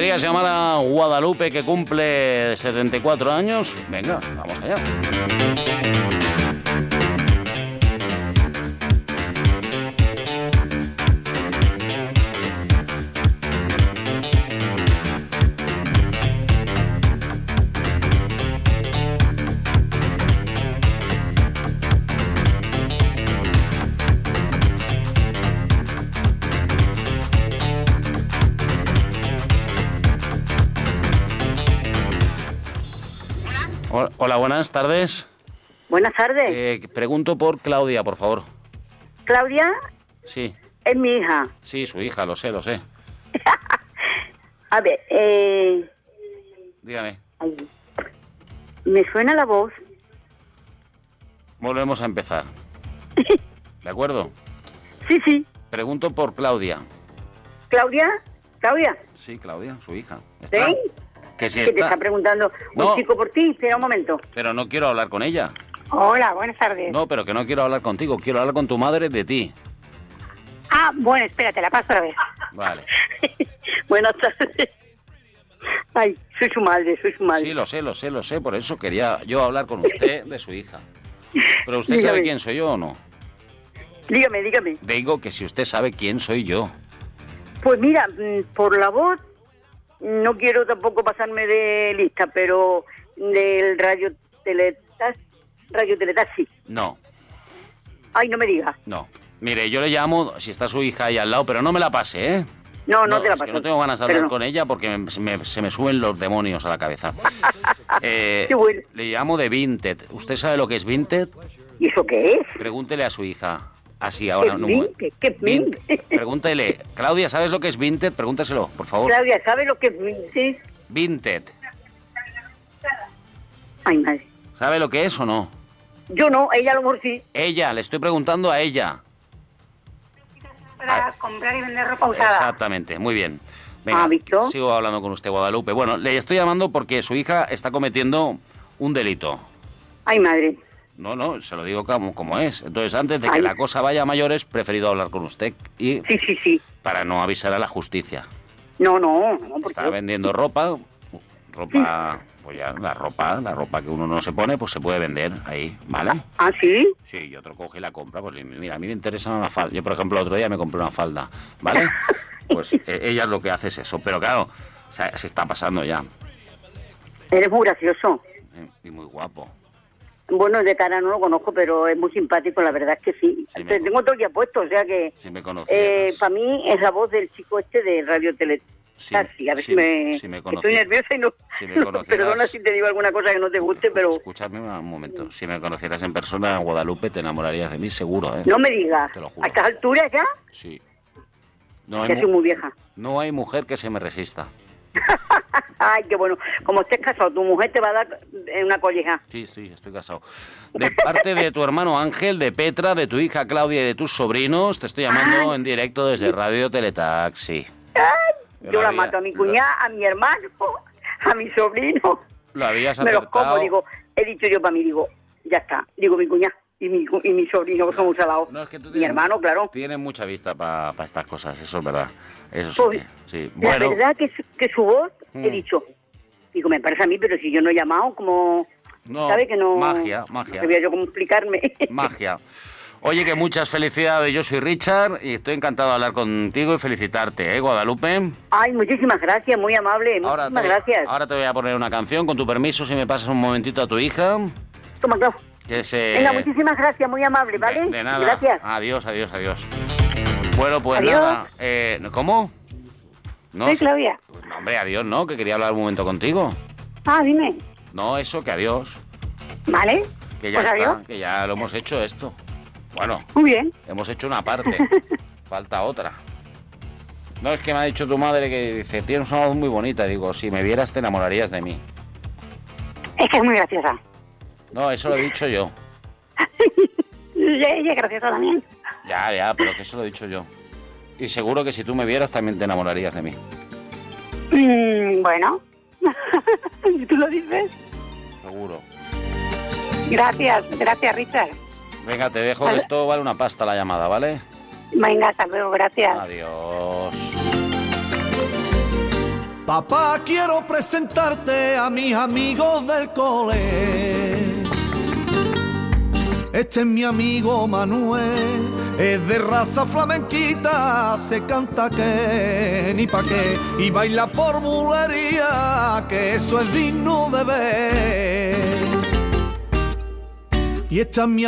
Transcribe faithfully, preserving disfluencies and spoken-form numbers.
¿Podrías llamar a Guadalupe, que cumple setenta y cuatro años? Venga, vamos allá. Hola, buenas tardes. Buenas tardes. Eh, pregunto por Claudia, por favor. ¿Claudia? Sí. Es mi hija. Sí, su hija, lo sé, lo sé. A ver, eh... Dígame. Ay, me suena la voz. Volvemos a empezar. ¿De acuerdo? Sí, sí. Pregunto por Claudia. ¿Claudia? ¿Claudia? Sí, Claudia, su hija. ¿Está? ¿Sí? Que si ¿Qué está... te está preguntando? No. ¿Un chico por ti? Espera un momento. Pero no quiero hablar con ella. Hola, buenas tardes. No, pero que no quiero hablar contigo. Quiero hablar con tu madre de ti. Ah, bueno, espérate, la paso otra vez. Vale. Buenas tardes. Ay, soy su madre, soy su madre. Sí, lo sé, lo sé, lo sé. Por eso quería yo hablar con usted de su hija. Pero usted Dígame. sabe quién soy yo o no. Dígame, dígame. Digo que si usted sabe quién soy yo. Pues mira, mm, por la voz, no quiero tampoco pasarme de lista, pero del radio teletaxi, radio teletaxi. No, Ay, no me digas. no. Mire, yo le llamo, si está su hija ahí al lado, pero no me la pase, ¿eh? No, no, te la es paso. que no tengo ganas de hablar Pero no. con ella porque me- me- se me suben los demonios a la cabeza. Eh, Qué bueno. Le llamo de Vinted. ¿Usted sabe lo que es Vinted? ¿Y eso qué es? Pregúntele a su hija. Así, ahora. ¿Qué no, Vinted? ¿Qué Vin- Vinted? Pregúntele. Claudia, ¿sabes lo que es Vinted? Pregúntaselo, por favor. Claudia, ¿sabe lo que es Vinted? Vinted. Ay, madre. ¿Sabe lo que es o no? Yo no, ella a lo mejor sí. Ella, le estoy preguntando a ella. Para comprar y vender ropa usada. Exactamente, muy bien. Venga, Ah, ¿visto? sigo hablando con usted, Guadalupe. Bueno, le estoy llamando porque su hija está cometiendo un delito. Ay, madre. No, no, se lo digo como, como es. Entonces, antes de que Ay. la cosa vaya a mayores, he preferido hablar con usted y Sí, sí, sí. para no avisar a la justicia. No, no, no, porque... Está vendiendo ropa, ropa, pues ya, la ropa, la ropa que uno no se pone, pues se puede vender ahí, ¿vale? ¿Ah, sí? Sí, y otro coge y la compra, pues mira, a mí me interesa una falda. Yo, por ejemplo, el otro día me compré una falda, ¿vale? Pues eh, ella lo que hace es eso, pero claro, o sea, se está pasando ya. Eres muy gracioso. eh, Y muy guapo. Bueno, de cara no lo conozco, pero es muy simpático, la verdad es que sí. Sí, me Te- con- Tengo todo el día puesto, o sea que... Si me conocieras. Eh, para mí es la voz del chico este de Radio Tele. Sí, Taxi, a ver sí, si me... si me Estoy conoci- nerviosa y no... si me no, conocieras- perdona si te digo alguna cosa que no te guste, pero... Escúchame un momento. Si me conocieras en persona, Guadalupe, te enamorarías de mí, seguro, ¿eh? No me digas. Te lo juro. ¿A estas alturas ya? Sí. No hay, Ya soy mu- muy vieja. no hay mujer que se me resista. Ay, qué bueno. Como estés casado, tu mujer te va a dar eh, una colleja. Sí, sí, estoy casado. De parte de tu hermano Ángel, de Petra, de tu hija Claudia y de tus sobrinos, te estoy llamando en directo desde Radio Teletaxi. Yo la había- mato a mi lo- cuñada, a mi hermano, a mi sobrino. Lo habías Me los como, acertado. digo, he dicho yo para mí, digo, ya está. Digo, mi cuñada y mi, cu- y mi sobrino, que son un salado. No, es que tú Mi tienes- hermano, claro. Tienes mucha vista para estas cosas, eso es verdad. Eso sí, Pues, que- sí. La Bueno, verdad que, su- que su voz, he Mm. dicho, digo, me parece a mí, pero si yo no he llamado, como... no, ¿Sabe que no? magia, No magia, sabía yo cómo explicarme. magia. Oye, que muchas felicidades, yo soy Richard y estoy encantado de hablar contigo y felicitarte, ¿eh, Guadalupe? Ay, muchísimas gracias, muy amable, Ahora te, muchísimas voy- gracias. ahora te voy a poner una canción, con tu permiso, si me pasas un momentito a tu hija. Toma, claro. Que se... Venga, muchísimas gracias, muy amable, ¿vale? De, de nada. Gracias. Adiós, adiós, adiós. Bueno, pues Adiós. nada. Eh, ¿Cómo? No, Soy sí. Claudia. Pues no, hombre, adiós, ¿no? Que quería hablar un momento contigo. Ah, dime. No, eso, que adiós. Vale. Que ya Pues está, adiós. que ya lo hemos hecho esto. Bueno, Muy bien. hemos hecho una parte. Falta otra. No, es que me ha dicho tu madre que dice, tienes una voz muy bonita. Digo, si me vieras te enamorarías de mí. Es que es muy graciosa. No, eso lo he dicho yo. Y ella es graciosa también. Ya, ya, pero que eso lo he dicho yo. Y seguro que si tú me vieras también te enamorarías de mí. Mm, bueno. Si tú lo dices. Seguro. Gracias, gracias, Richard. Venga, te dejo, Vale. que esto vale una pasta la llamada, ¿vale? Venga, hasta luego, gracias. Adiós. Papá, quiero presentarte a mis amigos del cole. Este es mi amigo Manuel, es de raza flamenquita, se canta que ni pa' qué, y baila por bulería, que eso es digno de ver. Y esta es mi